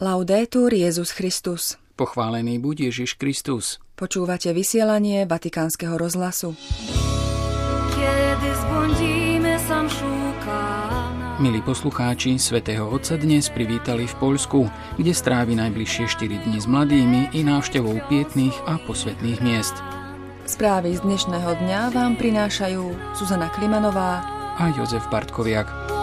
Laudetur Jesus Christus. Pochválený buď Ježiš Kristus. Počúvate vysielanie Vatikánskeho rozhlasu. Milí poslucháči, svätého Otca dnes privítali v Poľsku, kde strávi najbližšie 4 dni s mladými i návštevou pietných a posvätných miest. Správy z dnešného dňa vám prinášajú Zuzana Klimanová a Jozef Bartkoviak.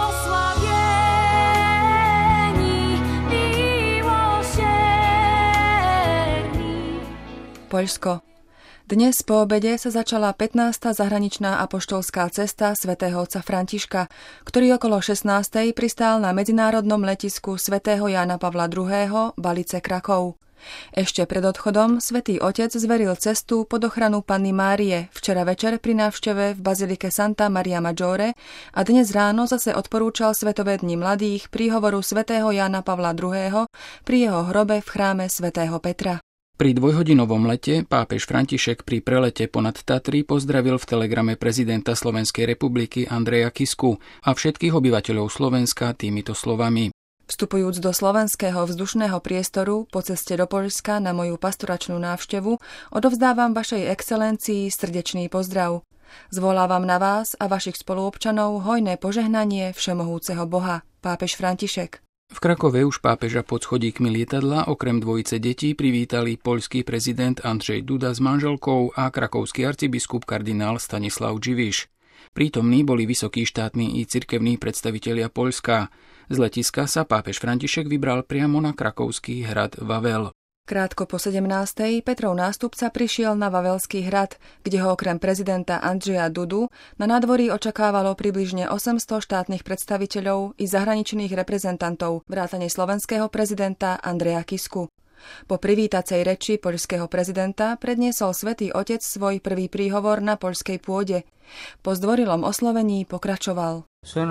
Poľsko. Dnes po obede sa začala 15. zahraničná apoštolská cesta svätého otca Františka, ktorý okolo 16. pristál na medzinárodnom letisku svätého Jána Pavla II. Balice Krakov. Ešte pred odchodom svätý otec zveril cestu pod ochranu Panny Márie včera večer pri návšteve v bazilike Santa Maria Maggiore a dnes ráno zase odporúčal Svetové dni mladých príhovoru svätého Jána Pavla II. Pri jeho hrobe v chráme svätého Petra. Pri dvojhodinovom lete pápež František pri prelete ponad Tatry pozdravil v telegrame prezidenta Slovenskej republiky Andreja Kisku a všetkých obyvateľov Slovenska týmito slovami. Vstupujúc do slovenského vzdušného priestoru po ceste do Poľska na moju pastoračnú návštevu, odovzdávam vašej excelencii srdečný pozdrav. Zvolávam na vás a vašich spoluobčanov hojné požehnanie všemohúceho Boha, pápež František. V Krakove už pápeža pod schodíkmi lietadla okrem dvojice detí privítali poľský prezident Andrzej Duda s manželkou a krakovský arcibiskup kardinál Stanislav Dziwisz. Prítomní boli vysokí štátni i cirkevní predstavitelia Poľska. Z letiska sa pápež František vybral priamo na krakovský hrad Vavel. Krátko po 17. Petrov nástupca prišiel na Vavelský hrad, kde ho okrem prezidenta Andrzeja Dudu na nádvorí očakávalo približne 800 štátnych predstaviteľov i zahraničných reprezentantov vrátane slovenského prezidenta Andreja Kisku. Po privítacej reči poľského prezidenta predniesol svätý otec svoj prvý príhovor na poľskej pôde. Po zdvorilom oslovení pokračoval.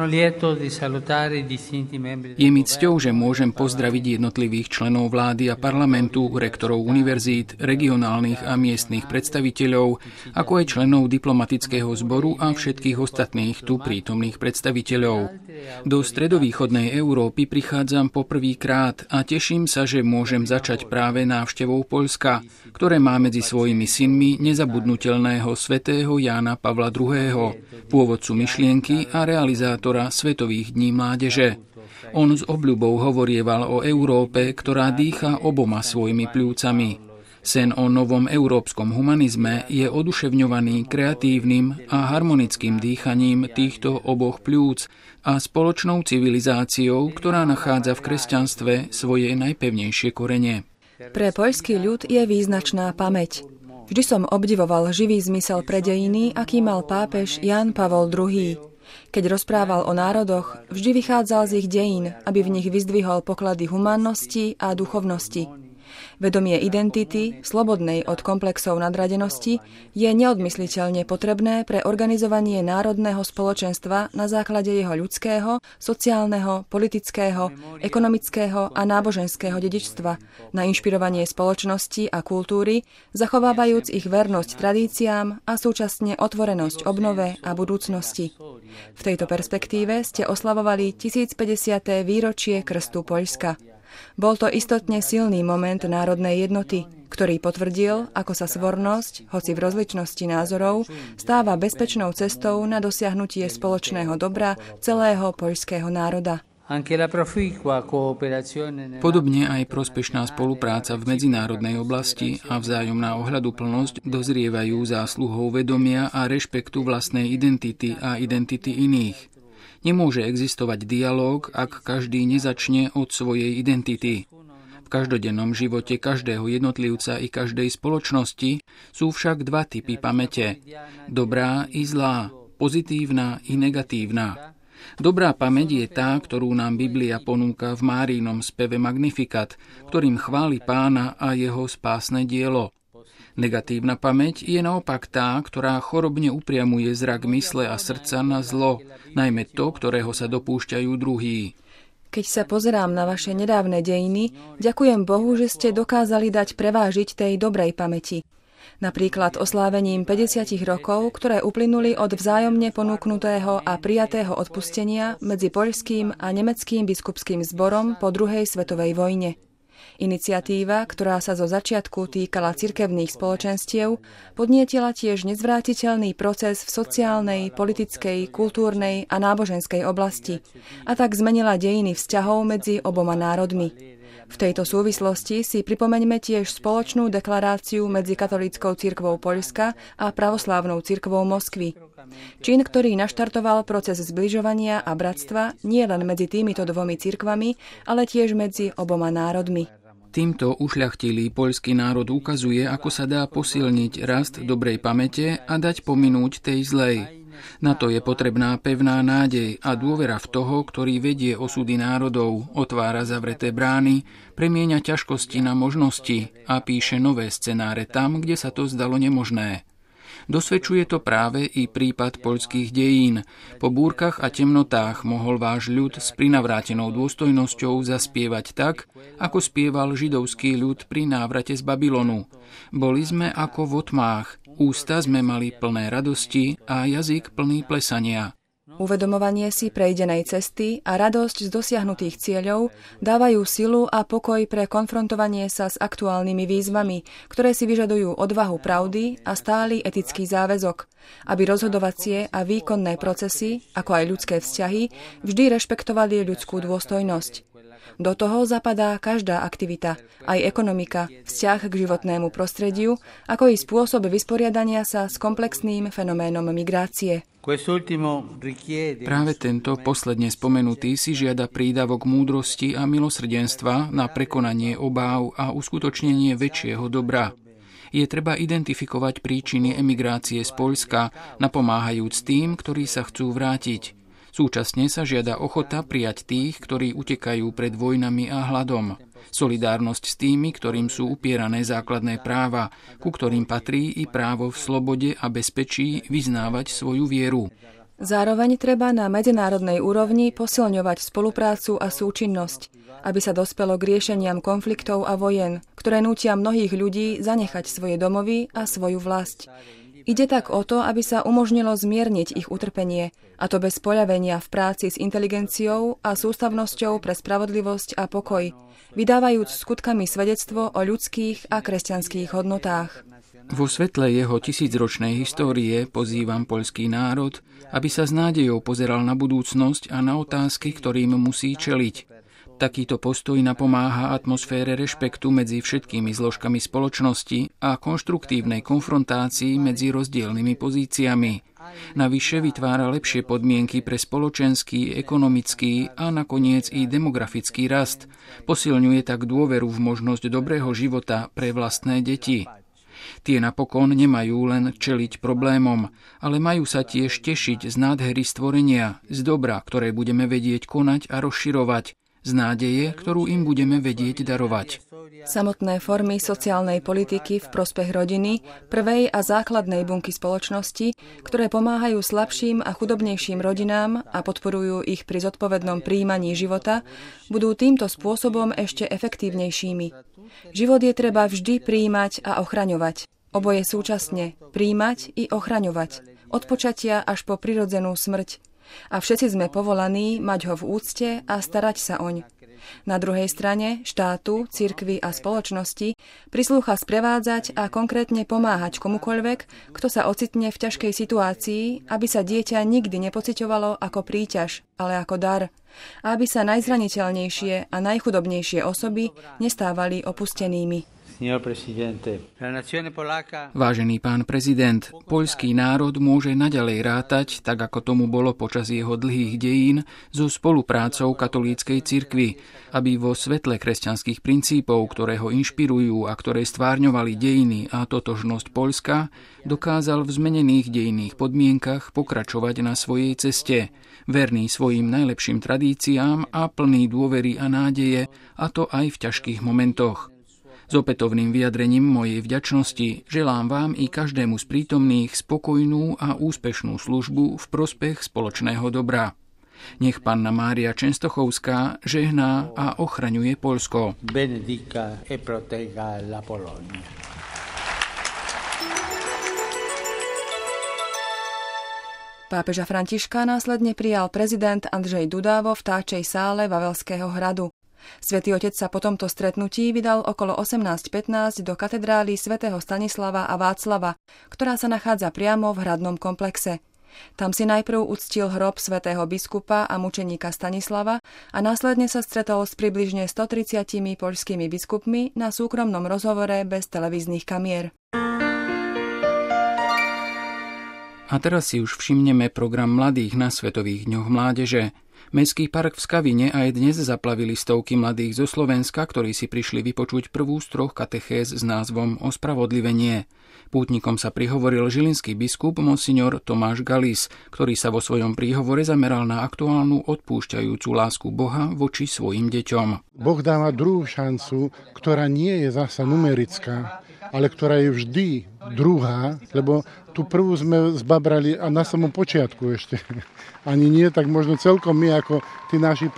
Je mi cťou, že môžem pozdraviť jednotlivých členov vlády a parlamentu, rektorov univerzít, regionálnych a miestnych predstaviteľov, ako aj členov diplomatického zboru a všetkých ostatných tu prítomných predstaviteľov. Do stredovýchodnej Európy prichádzam poprvýkrát a teším sa, že môžem začať práve návštevou Poľska, ktoré má medzi svojimi synmi nezabudnutelného svätého Jána Pavla II., pôvodcu myšlienky a realizátora Svetových dní mládeže. On s obľubou hovorieval o Európe, ktorá dýcha oboma svojimi pľúcami. Sen o novom európskom humanizme je oduševňovaný kreatívnym a harmonickým dýchaním týchto oboch pľúc a spoločnou civilizáciou, ktorá nachádza v kresťanstve svoje najpevnejšie korene. Pre poľský ľud je význačná pamäť. Vždy som obdivoval živý zmysel pre dejiny, aký mal pápež Ján Pavol II. Keď rozprával o národoch, vždy vychádzal z ich dejín, aby v nich vyzdvihol poklady humannosti a duchovnosti. Vedomie identity, slobodnej od komplexov nadradenosti, je neodmysliteľne potrebné pre organizovanie národného spoločenstva na základe jeho ľudského, sociálneho, politického, ekonomického a náboženského dedičstva, na inšpirovanie spoločnosti a kultúry, zachovávajúc ich vernosť tradíciám a súčasne otvorenosť obnove a budúcnosti. V tejto perspektíve ste oslavovali 1050. výročie krstu Poľska. Bol to istotne silný moment národnej jednoty, ktorý potvrdil, ako sa svornosť, hoci v rozličnosti názorov, stáva bezpečnou cestou na dosiahnutie spoločného dobra celého poľského národa. Podobne aj prospešná spolupráca v medzinárodnej oblasti a vzájomná ohľaduplnosť dozrievajú zásluhou vedomia a rešpektu vlastnej identity a identity iných. Nemôže existovať dialóg, ak každý nezačne od svojej identity. V každodennom živote každého jednotlivca i každej spoločnosti sú však dva typy pamäte. Dobrá i zlá, pozitívna i negatívna. Dobrá pamäť je tá, ktorú nám Biblia ponúka v Máriinom speve Magnificat, ktorým chváli Pána a jeho spásne dielo. Negatívna pamäť je naopak tá, ktorá chorobne upriamuje zrak mysle a srdca na zlo, najmä to, ktorého sa dopúšťajú druhí. Keď sa pozerám na vaše nedávne dejiny, ďakujem Bohu, že ste dokázali dať prevážiť tej dobrej pamäti. Napríklad oslávením 50 rokov, ktoré uplynuli od vzájomne ponúknutého a prijatého odpustenia medzi poľským a nemeckým biskupským zborom po druhej svetovej vojne. Iniciatíva, ktorá sa zo začiatku týkala cirkevných spoločenstiev, podnietila tiež nezvrátiteľný proces v sociálnej, politickej, kultúrnej a náboženskej oblasti a tak zmenila dejiny vzťahov medzi oboma národmi. V tejto súvislosti si pripomeňme tiež spoločnú deklaráciu medzi katolíckou cirkvou Poľska a pravoslávnou cirkvou Moskvy. Čin, ktorý naštartoval proces zbližovania a bratstva nielen medzi týmito dvomi cirkvami, ale tiež medzi oboma národmi. Týmto ušľachtilý poľský národ ukazuje, ako sa dá posilniť rast dobrej pamäte a dať pominúť tej zlej. Na to je potrebná pevná nádej a dôvera v toho, ktorý vedie osudy národov, otvára zavreté brány, premieňa ťažkosti na možnosti a píše nové scenáre tam, kde sa to zdalo nemožné. Dosvedčuje to práve i prípad poľských dejín. Po búrkach a temnotách mohol váš ľud s prinavrátenou dôstojnosťou zaspievať tak, ako spieval židovský ľud pri návrate z Babylonu. Boli sme ako v otmách, ústa sme mali plné radosti a jazyk plný plesania. Uvedomovanie si prejdenej cesty a radosť z dosiahnutých cieľov dávajú silu a pokoj pre konfrontovanie sa s aktuálnymi výzvami, ktoré si vyžadujú odvahu pravdy a stály etický záväzok, aby rozhodovacie a výkonné procesy, ako aj ľudské vzťahy, vždy rešpektovali ľudskú dôstojnosť. Do toho zapadá každá aktivita, aj ekonomika, vzťah k životnému prostrediu, ako i spôsob vysporiadania sa s komplexným fenoménom migrácie. Práve tento posledne spomenutý si žiada prídavok múdrosti a milosrdenstva na prekonanie obáv a uskutočnenie väčšieho dobra. Je treba identifikovať príčiny emigrácie z Poľska, napomáhajúc tým, ktorí sa chcú vrátiť. Súčasne sa žiada ochota prijať tých, ktorí utekajú pred vojnami a hladom. Solidárnosť s tými, ktorým sú upierané základné práva, ku ktorým patrí i právo v slobode a bezpečí vyznávať svoju vieru. Zároveň treba na medzinárodnej úrovni posilňovať spoluprácu a súčinnosť, aby sa dospelo k riešeniam konfliktov a vojen, ktoré nútia mnohých ľudí zanechať svoje domovy a svoju vlast. Ide tak o to, aby sa umožnilo zmierniť ich utrpenie, a to bez poľavenia v práci s inteligenciou a sústavnosťou pre spravodlivosť a pokoj, vydávajúc skutkami svedectvo o ľudských a kresťanských hodnotách. Vo svetle jeho tisícročnej histórie pozývam poľský národ, aby sa s nádejou pozeral na budúcnosť a na otázky, ktorým musí čeliť. Takýto postoj napomáha atmosfére rešpektu medzi všetkými zložkami spoločnosti a konštruktívnej konfrontácii medzi rozdielnymi pozíciami. Navyše vytvára lepšie podmienky pre spoločenský, ekonomický a nakoniec i demografický rast. Posilňuje tak dôveru v možnosť dobrého života pre vlastné deti. Tie napokon nemajú len čeliť problémom, ale majú sa tiež tešiť z nádhery stvorenia, z dobra, ktoré budeme vedieť konať a rozširovať, z nádeje, ktorú im budeme vedieť darovať. Samotné formy sociálnej politiky v prospech rodiny, prvej a základnej bunky spoločnosti, ktoré pomáhajú slabším a chudobnejším rodinám a podporujú ich pri zodpovednom prijímaní života, budú týmto spôsobom ešte efektívnejšími. Život je treba vždy prijímať a ochraňovať. Oboje súčasne, prijímať i ochraňovať. Od počatia až po prirodzenú smrť. A všetci sme povolaní mať ho v úcte a starať sa oň. Na druhej strane štátu, cirkvi a spoločnosti prislúcha sprevádzať a konkrétne pomáhať komukoľvek, kto sa ocitne v ťažkej situácii, aby sa dieťa nikdy nepociťovalo ako príťaž, ale ako dar. A aby sa najzraniteľnejšie a najchudobnejšie osoby nestávali opustenými. Vážený pán prezident, poľský národ môže naďalej rátať, tak ako tomu bolo počas jeho dlhých dejín, so spoluprácou katolíckej cirkvi, aby vo svetle kresťanských princípov, ktoré ho inšpirujú a ktoré stvárňovali dejiny a totožnosť Poľska, dokázal v zmenených dejinných podmienkach pokračovať na svojej ceste, verný svojim najlepším tradíciám a plný dôvery a nádeje, a to aj v ťažkých momentoch. S opätovným vyjadrením mojej vďačnosti želám vám i každému z prítomných spokojnú a úspešnú službu v prospech spoločného dobra. Nech Panna Mária Częstochovská žehná a ochraňuje Poľsko. Benedica e protegga la Polonia. Pápeža Františka následne prijal prezident Andrzej Duda vo vtáčej sále Vavelského hradu. Svätý Otec sa po tomto stretnutí vydal okolo 18:15 do katedrály svätého Stanislava a Václava, ktorá sa nachádza priamo v hradnom komplexe. Tam si najprv uctil hrob svätého biskupa a mučeníka Stanislava a následne sa stretol s približne 130 poľskými biskupmi na súkromnom rozhovore bez televíznych kamier. A teraz si už všimneme program mladých na Svetových dňoch mládeže. Mestský park v Skavine aj dnes zaplavili stovky mladých zo Slovenska, ktorí si prišli vypočuť prvú z 3 katechéz s názvom Ospravodlivenie. Pútnikom sa prihovoril žilinský biskup monsignor Tomáš Galis, ktorý sa vo svojom príhovore zameral na aktuálnu odpúšťajúcu lásku Boha voči svojim deťom. Boh dáva druhú šancu, ktorá nie je zasa numerická, ale ktorá je vždy druhá, lebo tú prvú sme zbabrali a na samom počiatku ešte. Ani nie tak možno celkom my, ako tí naši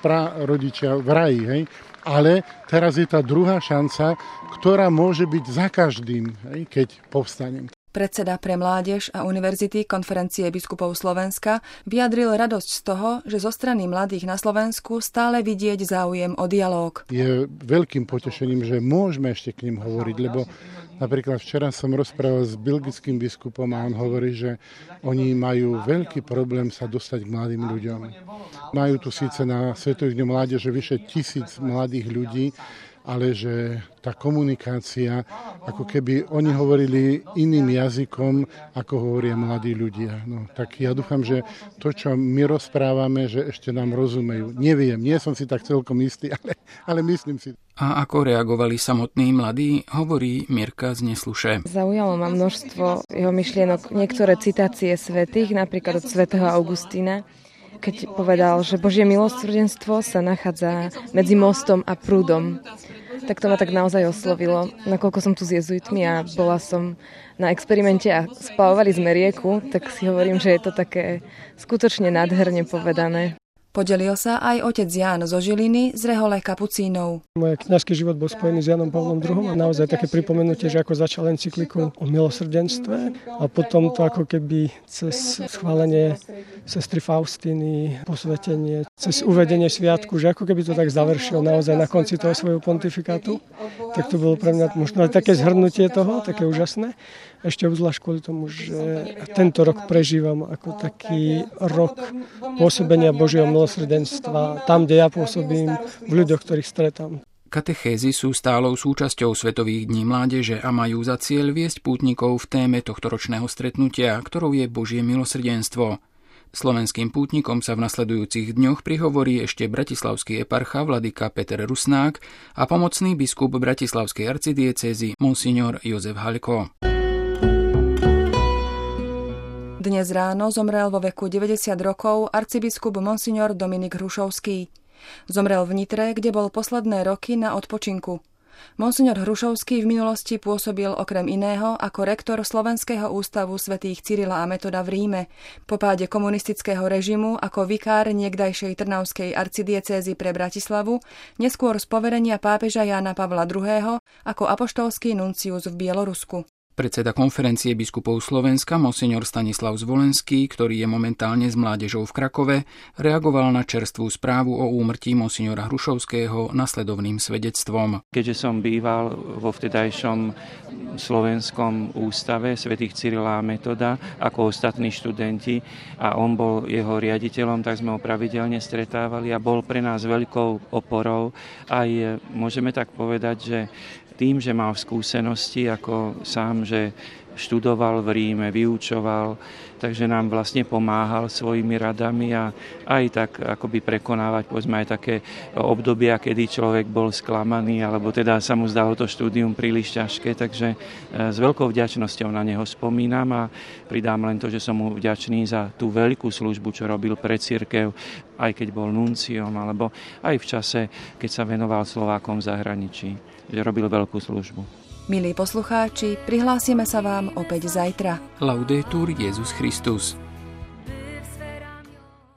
rodičia v raji, hej? Ale teraz je tá druhá šanca, ktorá môže byť za každým, hej, keď povstanem. Predseda pre mládež a univerzity Konferencie biskupov Slovenska vyjadril radosť z toho, že zo strany mladých na Slovensku stále vidieť záujem o dialóg. Je veľkým potešením, že môžeme ešte k nim hovoriť, lebo napríklad včera som rozprával s belgickým biskupom a on hovorí, že oni majú veľký problém sa dostať k mladým ľuďom. Majú tu síce na Svetových dňoch mládeže vyše 1000 mladých ľudí, ale že tá komunikácia, ako keby oni hovorili iným jazykom, ako hovoria mladí ľudia. No, tak ja dúfam, že to, čo my rozprávame, že ešte nám rozumejú. Neviem, nie som si tak celkom istý, ale myslím si. A ako reagovali samotní mladí, hovorí Mirka z Nesluše. Zaujalo ma množstvo jeho myšlienok, niektoré citácie svätých, napríklad od svätého Augustína, keď povedal, že Božie milosrdenstvo sa nachádza medzi mostom a prúdom. Tak to ma tak naozaj oslovilo, nakoľko som tu s jezuitmi a bola som na experimente a splavovali sme rieku, tak si hovorím, že je to také skutočne nádherne povedané. Podelil sa aj otec Ján zo Žiliny z rehole kapucínov. Môj kňazský život bol spojený s Jánom Pavlom II a naozaj také pripomenutie, že ako začal encykliku o milosrdenstve a potom to ako keby cez schválenie sestry Faustiny, posvetenie, cez uvedenie sviatku, že ako keby to tak završil naozaj na konci toho svojho pontifikátu. Tak to bolo pre mňa možno aj také zhrnutie toho, také úžasné. Ešte obzvlášť kvôli tomu, že tento rok prežívam ako taký rok pôsobenia Božieho milosrdenstva, tam, kde ja pôsobím, v ľuďoch, ktorých stretám. Katechézy sú stálou súčasťou Svetových dní mládeže a majú za cieľ viesť pútnikov v téme tohtoročného stretnutia, ktorou je Božie milosrdenstvo. Slovenským pútnikom sa v nasledujúcich dňoch prihovorí ešte bratislavský eparcha vladyka Peter Rusnák a pomocný biskup bratislavskej arcidiecézy monsignor Jozef Haľko. Dnes ráno zomrel vo veku 90 rokov arcibiskup monsignor Dominik Hrušovský. Zomrel v Nitre, kde bol posledné roky na odpočinku. Monsignor Hrušovský v minulosti pôsobil okrem iného ako rektor Slovenského ústavu svätých Cyrila a Metoda v Ríme, po páde komunistického režimu ako vikár niekdajšej Trnavskej arcidiecézy pre Bratislavu, neskôr z poverenia pápeža Jána Pavla II. Ako apoštolský nuncius v Bielorusku. Predseda Konferencie biskupov Slovenska monsignor Stanislav Zvolenský, ktorý je momentálne s mládežou v Krakove, reagoval na čerstvú správu o úmrtí monsignora Hrušovského nasledovným svedectvom. Keďže som býval vo vtedajšom Slovenskom ústave svätých Cyrila a Metoda ako ostatní študenti a on bol jeho riaditeľom, tak sme ho pravidelne stretávali a bol pre nás veľkou oporou. Aj môžeme tak povedať, že tým, že mal skúsenosti ako sám, že študoval v Ríme, vyučoval, takže nám vlastne pomáhal svojimi radami a aj tak akoby prekonávať povedzme aj také obdobia, kedy človek bol sklamaný, alebo teda sa mu zdalo to štúdium príliš ťažké, takže s veľkou vďačnosťou na neho spomínam a pridám len to, že som mu vďačný za tú veľkú službu, čo robil pre cirkev, aj keď bol nunciom, alebo aj v čase, keď sa venoval Slovákom v zahraničí, že robil veľkú službu. Milí poslucháči, prihlásime sa vám opäť zajtra. Laudetur Jesus Christus.